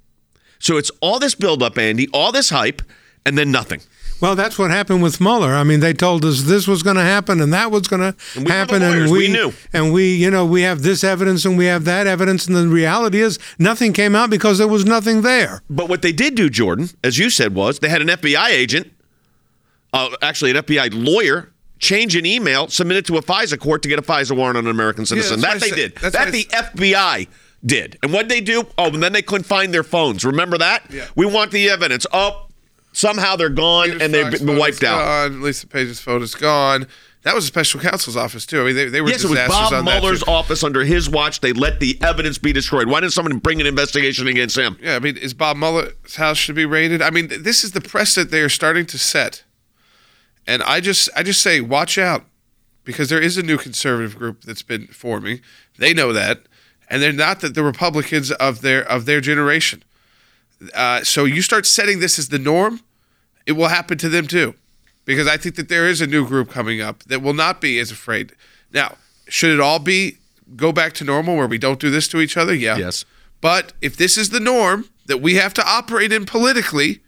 [SPEAKER 3] So it's all this buildup, Andy, all this hype, and then nothing.
[SPEAKER 9] Well, that's what happened with Mueller. I mean, they told us this was going to happen and that was going to
[SPEAKER 3] And we were
[SPEAKER 9] happen,
[SPEAKER 3] the lawyers.
[SPEAKER 9] and we,
[SPEAKER 3] We knew.
[SPEAKER 9] and we, you know, we have this evidence and we have that evidence, and the reality is nothing came out because there was nothing there.
[SPEAKER 3] But what they did do, Jordan, as you said, was they had an F B I agent, uh, actually an F B I lawyer, change an email, submit it to a FISA court to get a FISA warrant on an American citizen.
[SPEAKER 1] that's
[SPEAKER 3] that
[SPEAKER 1] what I
[SPEAKER 3] they
[SPEAKER 1] said.
[SPEAKER 3] did.
[SPEAKER 1] That's
[SPEAKER 3] That
[SPEAKER 1] what I
[SPEAKER 3] the F B I did. And what they do? Oh, and then they couldn't find their phones. Remember that?
[SPEAKER 1] Yeah.
[SPEAKER 3] We want the evidence. Oh, somehow they're gone
[SPEAKER 1] Peter
[SPEAKER 3] and they've
[SPEAKER 1] Fox's
[SPEAKER 3] been
[SPEAKER 1] phone
[SPEAKER 3] wiped
[SPEAKER 1] is
[SPEAKER 3] out.
[SPEAKER 1] Gone. Lisa Page's phone is gone. That was a special counsel's office, too. I mean, they, they were
[SPEAKER 3] Yes, it was
[SPEAKER 1] disasters
[SPEAKER 3] Bob
[SPEAKER 1] on that,
[SPEAKER 3] Mueller's
[SPEAKER 1] too.
[SPEAKER 3] office under his watch. They let the evidence be destroyed. Why didn't someone bring an investigation against him?
[SPEAKER 1] Yeah, I mean, is Bob Mueller's house should be raided? I mean, th- this is the precedent they are starting to set. And I just I just say, watch out, because there is a new conservative group that's been forming. They know that, and they're not the, the Republicans of their of their generation. Uh, so you start setting this as the norm, it will happen to them too, because I think that there is a new group coming up that will not be as afraid. Now, should it all be go back to normal where we don't do this to each other? Yeah.
[SPEAKER 3] Yes.
[SPEAKER 1] But if this is the norm that we have to operate in politically,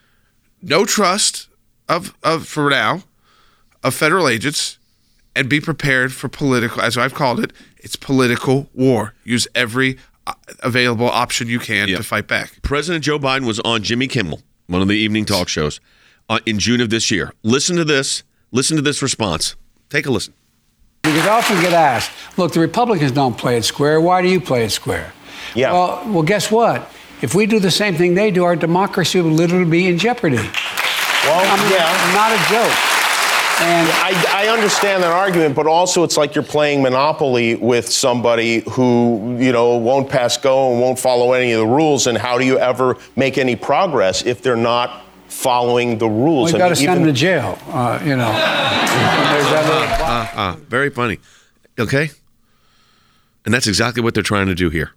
[SPEAKER 1] no trust of of for now of federal agents, and be prepared for political, as I've called it, it's political war. Use every available option you can
[SPEAKER 3] Yep.
[SPEAKER 1] to fight back.
[SPEAKER 3] President Joe Biden was on Jimmy Kimmel, one of the evening talk shows, uh, in June of this year. Listen to this. Listen to this response. Take a listen.
[SPEAKER 11] Because I often get asked, look, the Republicans don't play it square. Why do you play it square?
[SPEAKER 12] Yeah.
[SPEAKER 11] Well, well, guess what? If we do the same thing they do, our democracy will literally be in jeopardy.
[SPEAKER 12] Well,
[SPEAKER 11] I mean,
[SPEAKER 12] yeah.
[SPEAKER 11] not a joke. And
[SPEAKER 12] I, I understand that argument, but also it's like you're playing Monopoly with somebody who, you know, won't pass go and won't follow any of the rules. And how do you ever make any progress if they're not following the rules?
[SPEAKER 11] we got to
[SPEAKER 12] I mean,
[SPEAKER 11] send
[SPEAKER 12] even-
[SPEAKER 11] them to jail, uh, you know. There's that little-
[SPEAKER 3] Uh, uh, very funny. Okay? And that's exactly what they're trying to do here.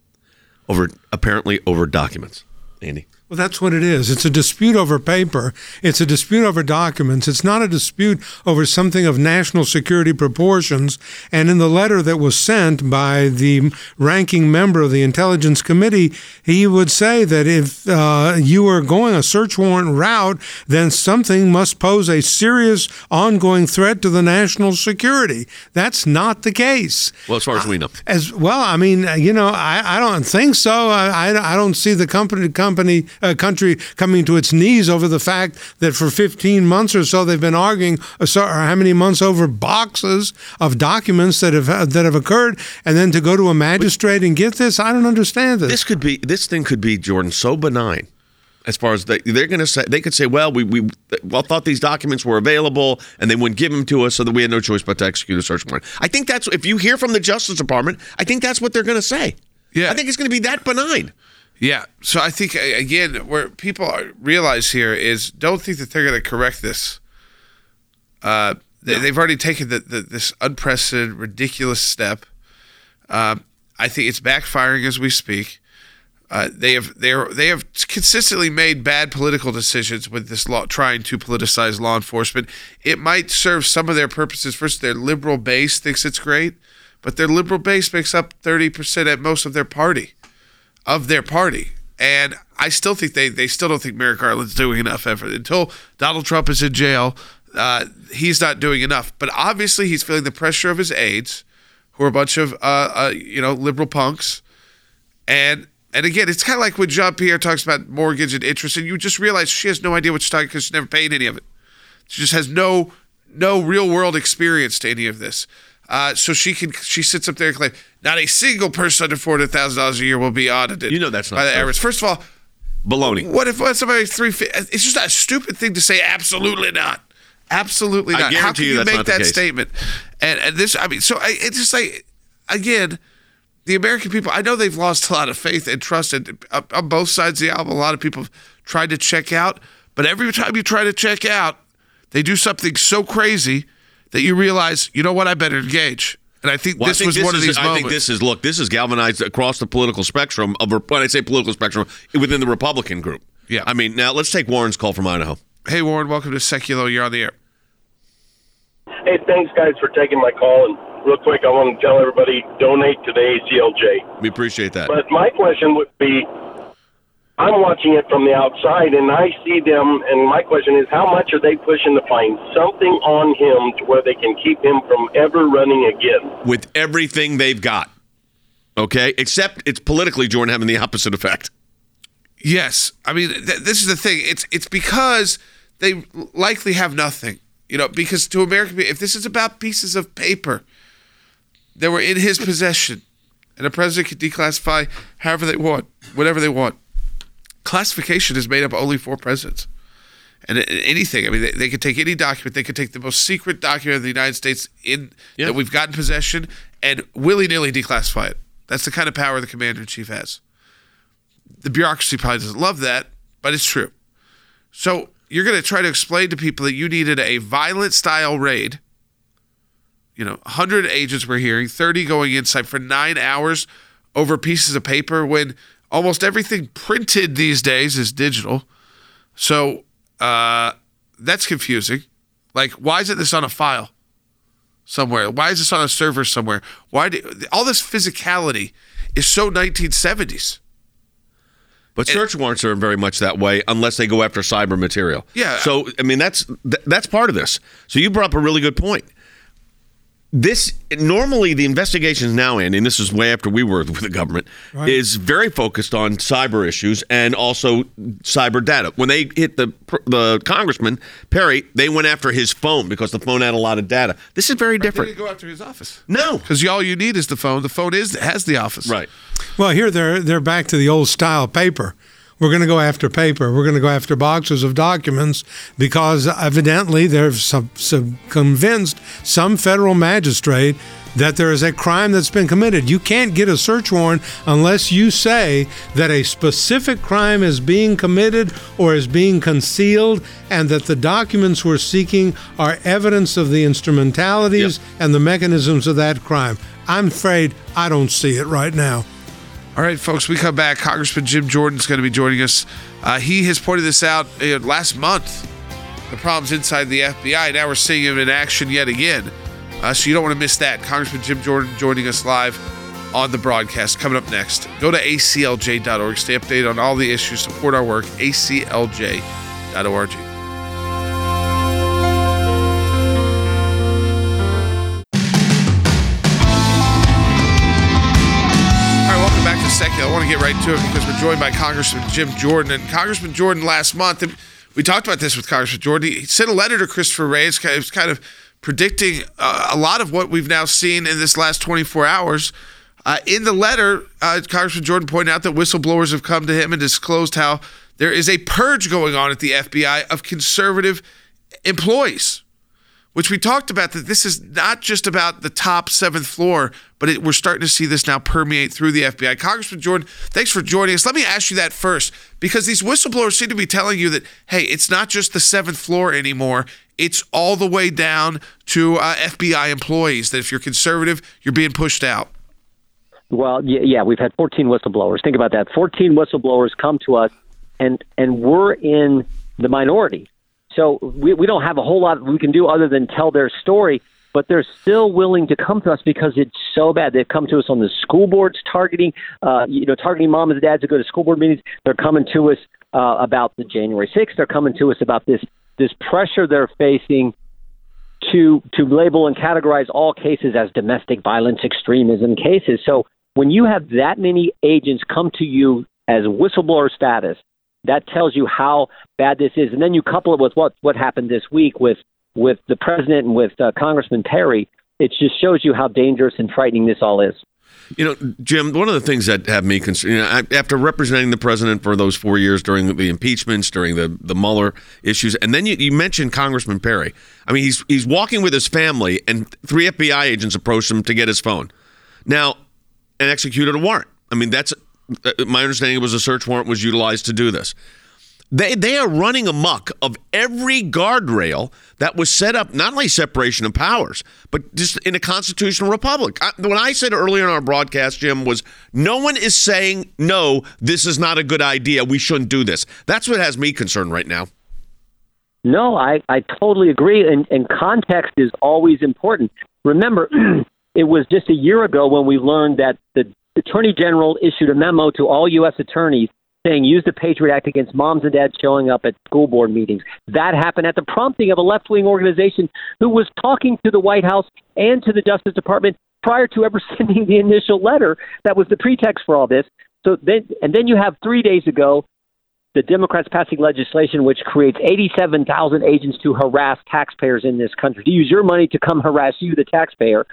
[SPEAKER 3] Over apparently over documents. Andy.
[SPEAKER 9] Well, that's what it is. It's a dispute over paper. It's a dispute over documents. It's not a dispute over something of national security proportions. And in the letter that was sent by the ranking member of the Intelligence Committee, he would say that if uh, you are going a search warrant route, then something must pose a serious ongoing threat to the national security. That's not the case.
[SPEAKER 3] Well, as far as we know.
[SPEAKER 9] As well, I mean, you know, I, I don't think so. I, I, I don't see the company company uh, country coming to its knees over the fact that for fifteen months or so they've been arguing, uh, so, or how many months over boxes of documents that have that have occurred, and then to go to a magistrate and get this, I don't understand this.
[SPEAKER 3] This could be this thing could be, Jordan, so benign. As far as they, they're going to say, they could say, well, we we well thought these documents were available, and they wouldn't give them to us, so that we had no choice but to execute a search warrant. I think that's if you hear from the Justice Department, I think that's what they're going to say.
[SPEAKER 1] Yeah,
[SPEAKER 3] I think it's going to be that benign.
[SPEAKER 1] Yeah. So I think, again, where people are- realize here is don't think that they're going to correct this. Uh, they, they've already taken the, the, this unprecedented, ridiculous step. Um, I think it's backfiring as we speak. Uh, they have they are, they have consistently made bad political decisions with this law, trying to politicize law enforcement. It might serve some of their purposes. First, their liberal base thinks it's great, but their liberal base makes up thirty percent at most of their party. Of their party. And I still think they, they still don't think Merrick Garland's doing enough effort. Until Donald Trump is in jail, uh, he's not doing enough. But obviously he's feeling the pressure of his aides, who are a bunch of, uh, uh, you know, liberal punks. And and again, it's kind of like when Jean-Pierre talks about mortgage and interest, and you just realize she has no idea what she's talking because she's never paid any of it. She just has no no real-world experience to any of this. Uh, so she can she sits up there and claims not a single person under four hundred thousand dollars a year will be audited.
[SPEAKER 3] You know that's not
[SPEAKER 1] by the
[SPEAKER 3] true.
[SPEAKER 1] average. First of all,
[SPEAKER 3] baloney.
[SPEAKER 1] What if what somebody three? It's just a stupid thing to say. Absolutely not. Absolutely not.
[SPEAKER 3] I guarantee
[SPEAKER 1] How can
[SPEAKER 3] you
[SPEAKER 1] you
[SPEAKER 3] that's
[SPEAKER 1] make
[SPEAKER 3] not the
[SPEAKER 1] that
[SPEAKER 3] case.
[SPEAKER 1] statement? And, and this, I mean, so I, it's just like, again, the American people. I know they've lost a lot of faith and trust in, on, on both sides of the aisle. A lot of people have tried to check out, but every time you try to check out, they do something so crazy that you realize, you know what? I better engage. And I think
[SPEAKER 3] Well,
[SPEAKER 1] this
[SPEAKER 3] I think
[SPEAKER 1] was
[SPEAKER 3] this
[SPEAKER 1] one
[SPEAKER 3] is,
[SPEAKER 1] of these
[SPEAKER 3] I
[SPEAKER 1] moments.
[SPEAKER 3] think this is look. This is galvanized across the political spectrum of when I say political spectrum within the Republican group.
[SPEAKER 1] Yeah.
[SPEAKER 3] I mean, now let's take Warren's call from Idaho.
[SPEAKER 1] Hey, Warren, welcome to Secular. You're on the air.
[SPEAKER 13] Hey, thanks, guys, for taking my call. And real quick, I want to tell everybody, donate to the A C L J.
[SPEAKER 3] We appreciate that.
[SPEAKER 13] But my question would be, I'm watching it from the outside, and I see them, and my question is, how much are they pushing to find something on him to where they can keep him from ever running again?
[SPEAKER 3] With everything they've got, okay? Except it's politically, Jordan, having the opposite effect.
[SPEAKER 1] Yes, I mean th- this is the thing. It's it's because they likely have nothing, you know. Because to American people, if this is about pieces of paper that were in his possession, And a president can declassify however they want, whatever they want. Classification is made up only for presidents. And anything, I mean, they, they could take any document. They could take the most secret document of the United States in yeah. that we've got in possession and willy-nilly declassify it. That's the kind of power the commander-in-chief has. The bureaucracy probably doesn't love that, but it's true. So you're going to try to explain to people that you needed a violent-style raid. You know, one hundred agents we're hearing, thirty going inside for nine hours over pieces of paper when almost everything printed these days is digital. So uh, that's confusing. Like, why isn't this on a file somewhere? Why is this on a server somewhere? Why do, all this physicality is so nineteen seventies.
[SPEAKER 3] But search and, warrants are very much that way unless they go after cyber material.
[SPEAKER 1] Yeah.
[SPEAKER 3] So, I mean, that's that's part of this. So you brought up a really good point. This normally the investigations now in, and this is way after we were with the government, right. is very focused on cyber issues and also cyber data. When they hit the the congressman Perry, they went after his phone because the phone had a lot of data. This is very
[SPEAKER 1] right,
[SPEAKER 3] different.
[SPEAKER 1] They didn't go after his office.
[SPEAKER 3] No,
[SPEAKER 1] because all you need is the phone. The phone is has the office.
[SPEAKER 3] Right.
[SPEAKER 9] Well, here they're they're back to the old style paper. We're going to go after paper. We're going to go after boxes of documents because evidently they're some, some convinced some federal magistrate that there is a crime that's been committed. You can't get a search warrant unless you say that a specific crime is being committed or is being concealed and that the documents we're seeking are evidence of the instrumentalities yep. and the mechanisms of that crime. I'm afraid I don't see it right now.
[SPEAKER 1] All right, folks, we come back. Congressman Jim Jordan is going to be joining us. Uh, he has pointed this out uh, last month, the problems inside the F B I. Now we're seeing him in action yet again. Uh, so you don't want to miss that. Congressman Jim Jordan joining us live on the broadcast. Coming up next, go to A C L J dot org. Stay updated on all the issues. Support our work, A C L J dot org. Second, I want to get right to it because we're joined by Congressman Jim Jordan. And Congressman Jordan last month, and we talked about this with Congressman Jordan, he sent a letter to Christopher Wray. It was kind of predicting uh, a lot of what we've now seen in this last twenty-four hours. Uh, in the letter, uh, Congressman Jordan pointed out that whistleblowers have come to him and disclosed how there is a purge going on at the F B I of conservative employees, which we talked about, that this is not just about the top seventh floor, but it, we're starting to see this now permeate through the F B I. Congressman Jordan, thanks for joining us. Let me ask you that first, because these whistleblowers seem to be telling you that, hey, it's not just the seventh floor anymore. It's all the way down to uh, F B I employees, that if you're conservative, you're being pushed out.
[SPEAKER 14] Well, yeah, we've had fourteen whistleblowers. Think about that. fourteen whistleblowers come to us, and and we're in the minority. So we, we don't have a whole lot we can do other than tell their story, but they're still willing to come to us because it's so bad. They've come to us on the school boards targeting, uh, you know, targeting moms and dads to go to school board meetings. They're coming to us uh, about the January sixth. They're coming to us about this this pressure they're facing to to label and categorize all cases as domestic violence extremism cases. So when you have that many agents come to you as whistleblower status, that tells you how bad this is. And then you couple it with what, what happened this week with, with the president and with uh, Congressman Perry. It just shows you how dangerous and frightening this all is.
[SPEAKER 3] You know, Jim, one of the things that have me concerned, you know, I, after representing the president for those four years during the impeachments, during the, the Mueller issues, and then you, you mentioned Congressman Perry. I mean, he's he's walking with his family, and three F B I agents approached him to get his phone. Now, and executed a warrant. I mean, that's my understanding was a search warrant was utilized to do this. They they are running amok of every guardrail that was set up, not only separation of powers, but just in a constitutional republic. I, when I said earlier in our broadcast, Jim, was no one is saying, no, this is not a good idea. We shouldn't do this. That's what has me concerned right now.
[SPEAKER 14] No, I, I totally agree. And, and context is always important. Remember, it was just a year ago when we learned that the Attorney General issued a memo to all U S attorneys saying use the Patriot Act against moms and dads showing up at school board meetings. That happened at the prompting of a left-wing organization who was talking to the White House and to the Justice Department prior to ever sending the initial letter that was the pretext for all this. So then, and then you have three days ago, the Democrats passing legislation which creates eighty-seven thousand agents to harass taxpayers in this country, to use your money to come harass you, the taxpayer.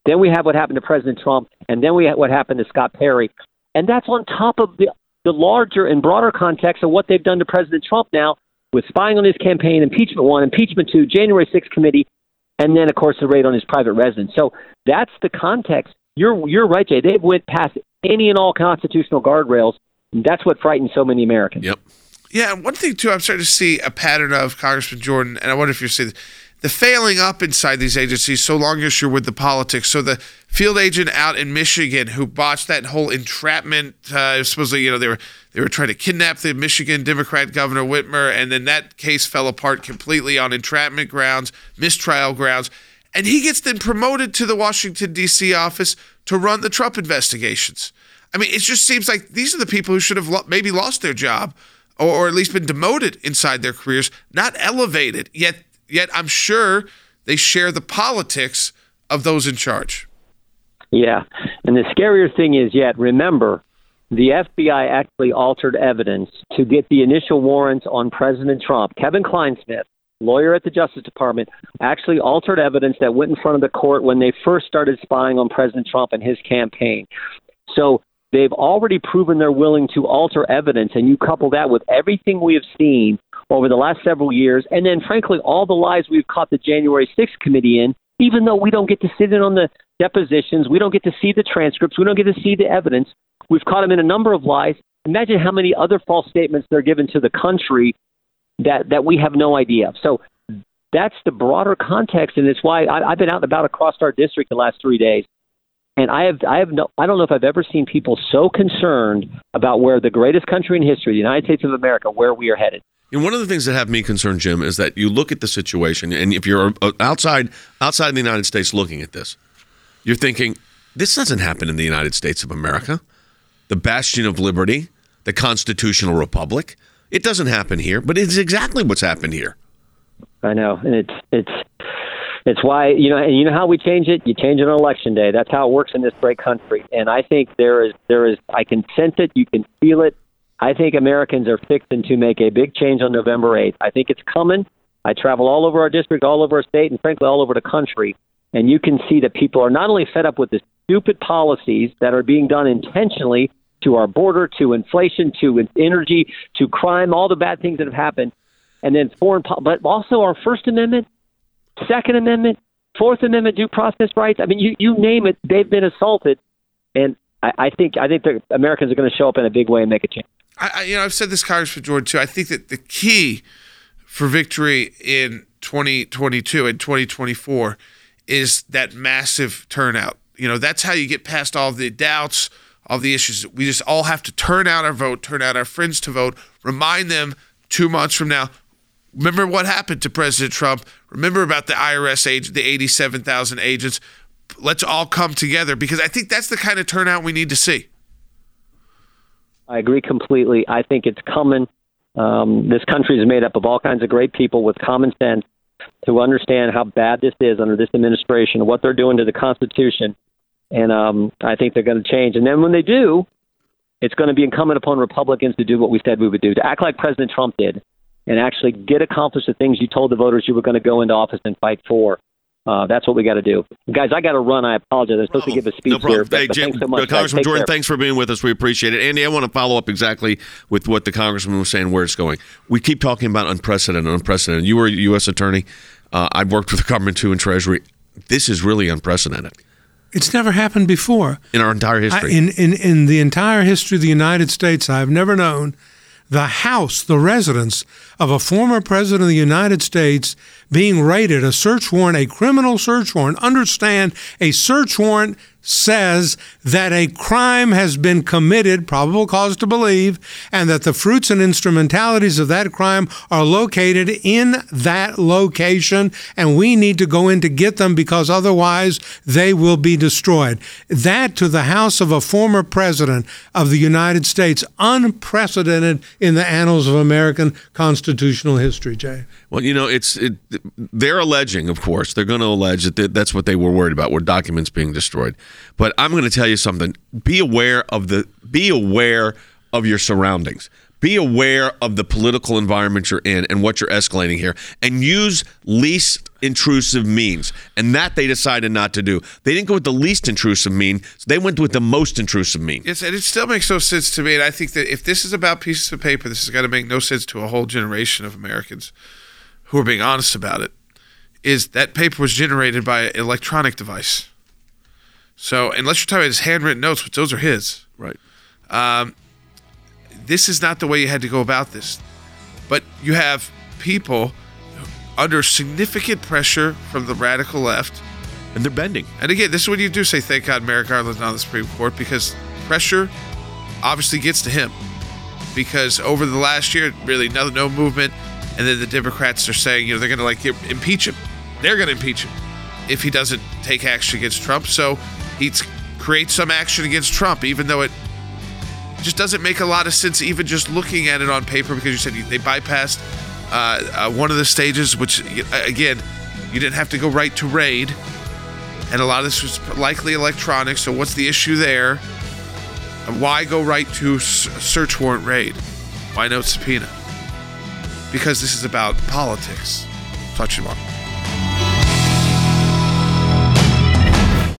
[SPEAKER 14] Then we have what happened to President Trump, and then we have what happened to Scott Perry. And that's on top of the, the larger and broader context of what they've done to President Trump now with spying on his campaign, impeachment one, impeachment two, January sixth committee, and then, of course, the raid on his private residence. So that's the context. You're you're right, Jay. They've went past any and all constitutional guardrails. And that's what frightens so many Americans.
[SPEAKER 3] Yep.
[SPEAKER 1] Yeah, one thing, too, I'm starting to see a pattern of, Congressman Jordan, and I wonder if you're seeing the failing up inside these agencies so long as you're with the politics. So the field agent out in Michigan who botched that whole entrapment, uh, supposedly, you know, they were they were trying to kidnap the Michigan Democrat Governor Whitmer, and then that case fell apart completely on entrapment grounds, mistrial grounds. And he gets then promoted to the Washington, D C office to run the Trump investigations. I mean, it just seems like these are the people who should have lo- maybe lost their job or, or at least been demoted inside their careers, not elevated. Yet, yet I'm sure they share the politics of those in charge.
[SPEAKER 14] Yeah. And the scarier thing is, yet, remember, the F B I actually altered evidence to get the initial warrants on President Trump. Kevin Kleinsmith, lawyer at the Justice Department, actually altered evidence that went in front of the court when they first started spying on President Trump and his campaign. So they've already proven they're willing to alter evidence, and you couple that with everything we have seen over the last several years, and then, frankly, all the lies we've caught the January sixth committee in, even though we don't get to sit in on the depositions, we don't get to see the transcripts, we don't get to see the evidence. We've caught them in a number of lies. Imagine how many other false statements they're given to the country that, that we have no idea of. So that's the broader context, and it's why I, I've been out and about across our district the last three days. And I have, I have no, I don't know if I've ever seen people so concerned about where the greatest country in history, the United States of America, where we are headed.
[SPEAKER 3] And one of the things that have me concerned, Jim, is that you look at the situation, and if you're outside outside the United States looking at this, you're thinking, this doesn't happen in the United States of America, the bastion of liberty, the constitutional republic. It doesn't happen here, but it's exactly what's happened here.
[SPEAKER 14] I know, and it's it's it's why, you know, and you know how we change it? You change it on election day. That's how it works in this great country. And I think there is there is I can sense it, you can feel it. I think Americans are fixing to make a big change on November eighth. I think it's coming. I travel all over our district, all over our state, and frankly, all over the country. And you can see that people are not only fed up with the stupid policies that are being done intentionally to our border, to inflation, to energy, to crime, all the bad things that have happened, and then foreign, po- but also our First Amendment, Second Amendment, Fourth Amendment due process rights. I mean, you, you name it, they've been assaulted. And I, I think I think the Americans are going to show up in a big way and make a change.
[SPEAKER 1] I, I, you know, I've said this, Congressman Jordan, too. I think that the key for victory in twenty twenty-two and twenty twenty-four is that massive turnout. You know, that's how you get past all the doubts, all the issues. We just all have to turn out our vote, turn out our friends to vote, remind them two months from now, remember what happened to President Trump, remember about the I R S agent, the eighty-seven thousand agents. Let's all come together, because I think that's the kind of turnout we need to see.
[SPEAKER 14] I agree completely. I think it's coming. Um, this country is made up of all kinds of great people with common sense who understand how bad this is under this administration, what they're doing to the Constitution. And um, I think they're going to change. And then when they do, it's going to be incumbent upon Republicans to do what we said we would do, to act like President Trump did and actually get accomplished the things you told the voters you were going to go into office and fight for. Uh, that's what we got to do. Guys, I got to run. I apologize. I'm supposed to give a speech
[SPEAKER 3] no problem.
[SPEAKER 14] here. But,
[SPEAKER 3] hey,
[SPEAKER 14] but
[SPEAKER 3] Jim,
[SPEAKER 14] thanks so much,
[SPEAKER 3] Congressman Jordan,
[SPEAKER 14] care.
[SPEAKER 3] thanks for being with us. We appreciate it. Andy, I want to follow up exactly with what the Congressman was saying, where it's going. We keep talking about unprecedented, unprecedented. You were a U S attorney. Uh, I've worked with the government, too, in Treasury. This is really unprecedented.
[SPEAKER 9] It's never happened before.
[SPEAKER 3] In our entire history.
[SPEAKER 9] I, in, in, in the entire history of the United States, I've never known the house, the residence of a former president of the United States being raided, a search warrant, a criminal search warrant. Understand, a search warrant says that a crime has been committed, probable cause to believe, and that the fruits and instrumentalities of that crime are located in that location, and we need to go in to get them because otherwise they will be destroyed. That, to the house of a former president of the United States, unprecedented in the annals of American constitutional history, Jay.
[SPEAKER 3] Well, you know, it's it, they're alleging, of course, they're going to allege that they, that's what they were worried about, were documents being destroyed. But I'm going to tell you something. Be aware of the. Be aware of your surroundings. be aware of the political environment you're in and what you're escalating here, and use least intrusive means. And that they decided not to do. They didn't go with the least intrusive mean, so they went with the most intrusive mean.
[SPEAKER 1] Yes, and it still makes no sense to me. And I think that if this is about pieces of paper, this is going to make no sense to a whole generation of Americans who are being honest about it, is that paper was generated by an electronic device. So unless you're talking about his handwritten notes, which those are his.
[SPEAKER 3] Right.
[SPEAKER 1] Um, this is not the way you had to go about this. But you have people under significant pressure from the radical left.
[SPEAKER 3] And they're bending.
[SPEAKER 1] And again, this is when you do say, thank God Merrick Garland's not on the Supreme Court, because pressure obviously gets to him. Because over the last year, really no, no movement. And then the Democrats are saying, you know, they're going to like impeach him. They're going to impeach him if he doesn't take action against Trump. So he creates some action against Trump, even though it just doesn't make a lot of sense, even just looking at it on paper, because you said they bypassed uh, uh, one of the stages, which, again, you didn't have to go right to raid. And a lot of this was likely electronic. So what's the issue there? Why go right to search warrant raid? Why no subpoena? Because this is about politics. Talk to you tomorrow.